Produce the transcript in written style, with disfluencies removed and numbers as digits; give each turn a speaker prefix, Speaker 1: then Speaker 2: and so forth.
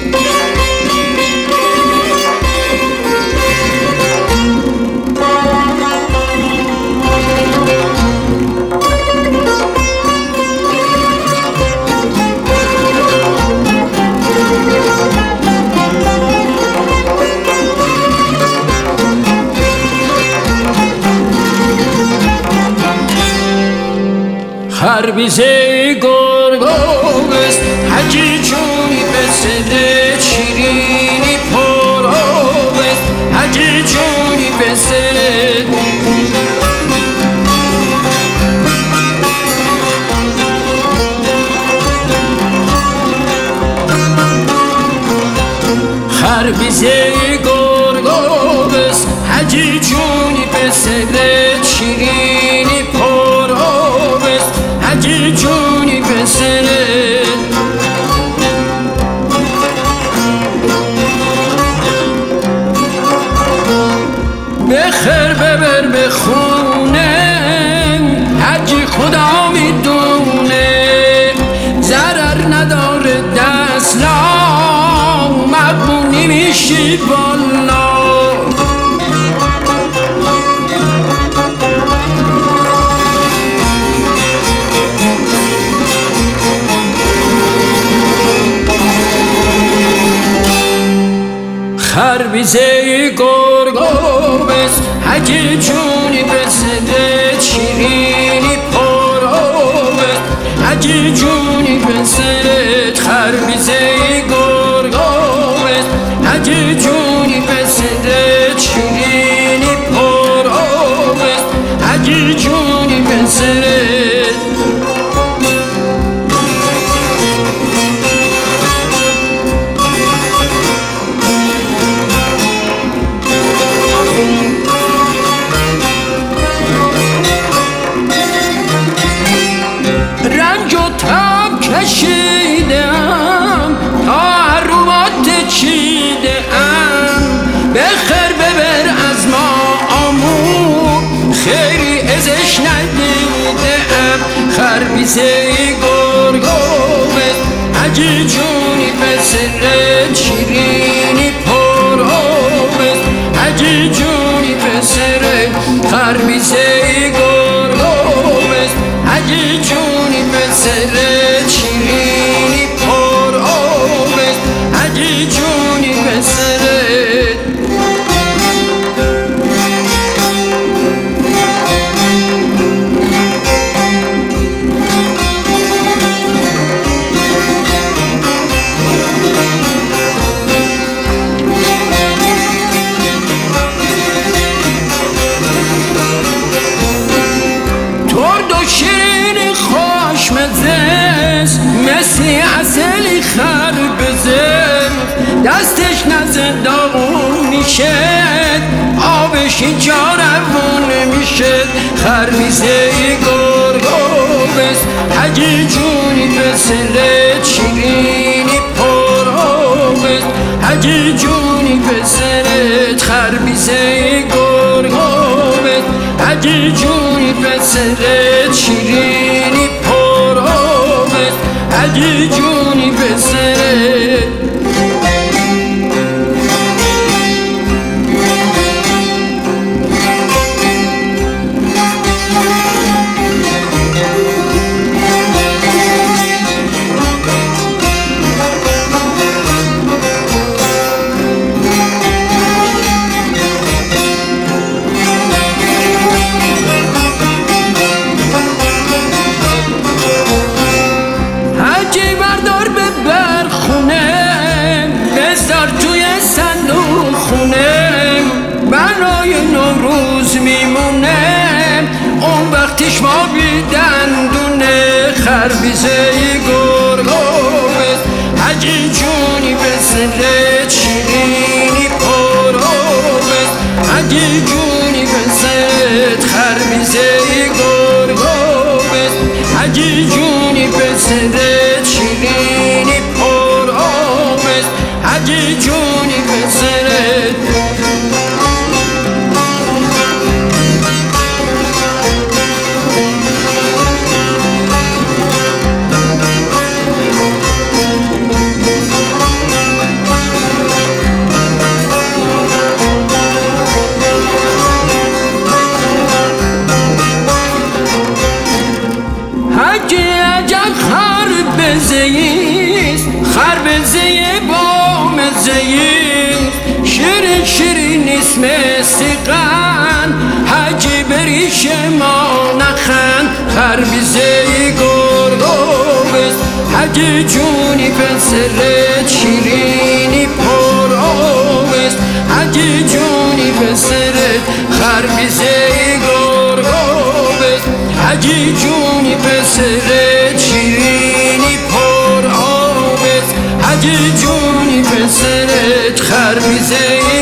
Speaker 1: خربیزه گرگوز حجی جونی بسده شیرینی پروز حجی جونی بسده خربیزه گرگوز حجی جونی بسده شیرینی پروز حجی جونی بسده بخیر ببر به خونه حجی خدا میدونه ضرر نداره دستلا مقبونی میشی بالا خربیزه گرگوز حجی جونی بسده شیرینی پروز حجی جونی بسده خربیزه گرگوز حجی جونی بسده شیرینی پروز حجی جونی بسده کشیدم تا حرومات چیدم بخیر ببر از ما آمو خیری ازش ندیدم خربیزه گرگوز حجی جونی بسده شیرینی پروز حجی جونی بسده خربیزه گرگوز حجی جونی بسده شیرینی پروز حجی جونی بسده ترد و شیرین خوشمزه مثل عسلی خربزه دستش نزد داغون میشه آبش اینجا روون میشه خربیزه گرگوز حجی جونی بسده شیرینی پروز حجی جونی بسده خربیزه گرگوز حجی جونی بسده شیرینی پروز حجی جونی بسده وقتش ما بی دندونه خربیزه گرگوز حجی جونی بسده شیرینی پروز حجی جونی بسده خربیزه گرگوز حجی جونی بسده شیرینی پروز حجی جونی بسده مزه با مزه شیرین شیرین اسم سیقن حجی بریش ما نخن خربیزه گرگوبست حجی جونی پسرت شیرینی پروبست حجی جونی پسرت خربیزه گرگوبست حجی جونی پسرت شیرینی پروبست حجی جونی پسرت خربیزه